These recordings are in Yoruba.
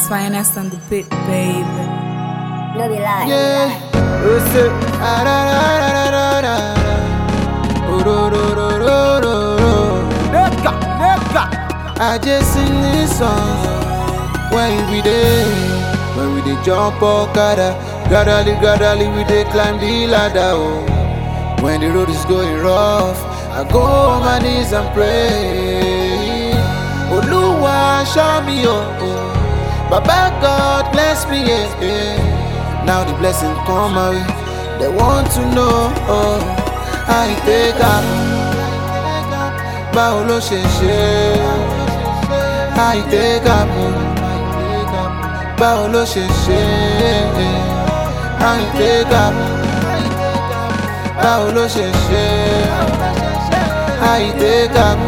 It's finest on the beat, baby. No be lie. Yeah. Listen. I just sing this song when we dey jump okada, gradually we dey climb the ladder. Oh. When the road is going rough, I go on my knees and pray. Oluwa show me oh. Baba God bless me yeah. Now the blessing come my way. They want to know how it take up. Báwo ló ṣe ṣe? How it take up. Báwo ló ṣe ṣe? How it take up. Báwo ló ṣe ṣe? How it take up.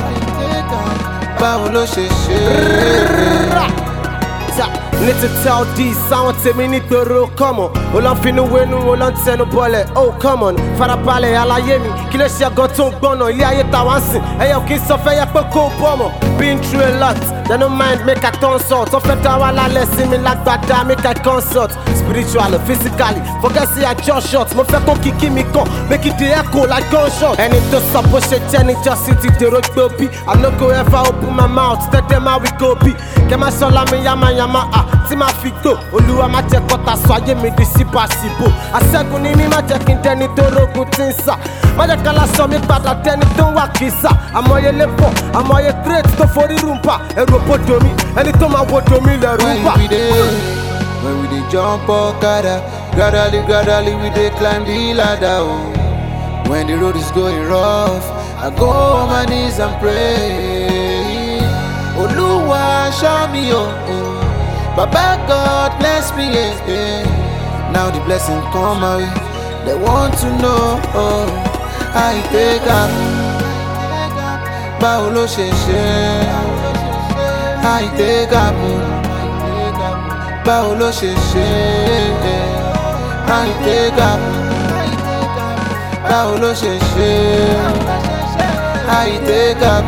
Báwo ló ṣe ṣe? Need to tell these sound to me nígboro come on. Olóńfinú wénú olóńtẹnu bọ́lẹ̀ oh come on. Farabalẹ̀ aláyé mi kí ló ṣe àgọ́ tó ń gbọ́nà ilé ayé tá wá ń sìn. Ẹyẹ kì í sọ fẹ́ yẹ pé kó bọ́ mọ̀. Been through a lot, they no mind make I consult. Tó fẹ́ dá wa lálẹ́ sí mi lágbàdá make I consult. Spiritual or physically, forget say I just shot. Mo fẹ́ kó kìkì mi kàn, make it dey echo like gunshot. Ẹni tó sọ bó ṣe jẹ́ ní just city dèrò gbé bí. I no go ever open my mouth, tell them how we go be. Kẹ́ máa sọ́lá mi yamayama tí máa fi gbò. Olúwa má jẹ́ kọ́ta sọ ayé mi di sípàsíbò. Àṣẹ́gun ni mí má jẹ́ kí n dẹni tó rógun tí ń sà. Má jẹ́ ká lásọ mi padà dẹni tó ń wà kìsà. Àmọye lébọ̀, àmọye crate tó forí rúmbà. Ẹrù òbodò mi, ẹni tó máa wodò mi lẹ̀rù bà. When we dey jump okada, gradually we dey climb the ladder. Oh. When the road is going rough, I go on my knees and pray. Oluwa show me oh. Baba God bless me yeah. Now the blessing come my way. They want to know how it take up. Báwo ló ṣe ṣe? How it take up. Báwo ló ṣe ṣe? How it take up. Báwo ló ṣe ṣe? How it take up.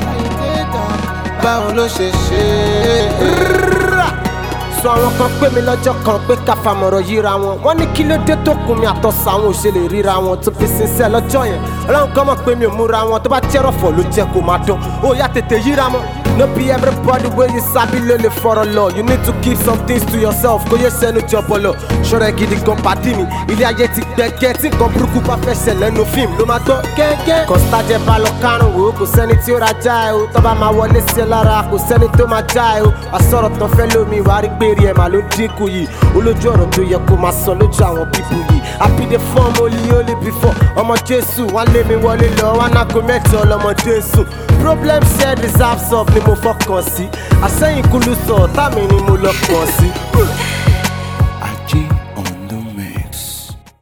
Báwo ló ṣe ṣe? Sọ àwọn kan pè mí lọ́jọ́ kan pé ká fàmọ̀rọ̀ yíra wọn. Wọ́n ní kí ló dé tó kún mi àtọ́sà àwọn òṣèlè ríra wọn tó fi sincere lọ́jọ́ yẹn. Ọlọ́run kan mọ̀ pé mi ò múra wọn tó bá jẹ́rọ̀ fọ̀ ló jẹ́ kó máa dán. Ó yá tètè yíra mọ́. No be everybody wey you sabi ló lè fọ̀rọ̀ lọ. You need to keep some things to yourself kó yé sẹ́nu jọ̀bọ̀ lọ. Ṣọ́rẹ́ gidi gan pàdí mi. Ilé ayé ti gbẹ̀gẹ́ tí nǹkan burúkú bá fẹ́ ṣẹlẹ̀ nínú fíìmù ló máa gbọ́ gẹ́gẹ́. Kọ́sítájẹ́ bá lọ kárùn wò ó kò sẹ́ni tí ó ra já ẹ o. Tọ́ bá máa wọlé sí ẹ lára kò sẹ́ni tó máa já ẹ o. Àsọ̀rọ̀ tán fẹ́ lómi wàá rí pé rí ẹ̀ màá ló dínkù yìí. Olójú ọ̀rọ̀ tó yẹ kó máa sọ lójú àwọn pípù yìí. Happy the form only before. Ọmọ Jésù wọ́n lé mi wọlé lọ wọ́n á kó mẹ́tọ́ lọ́mọ Jésù. Problem shared deserves up ni mo fọkàn sí. Àsẹ́yìn kúlú sọ ọ̀tá mi ni mo lọ kàn sí.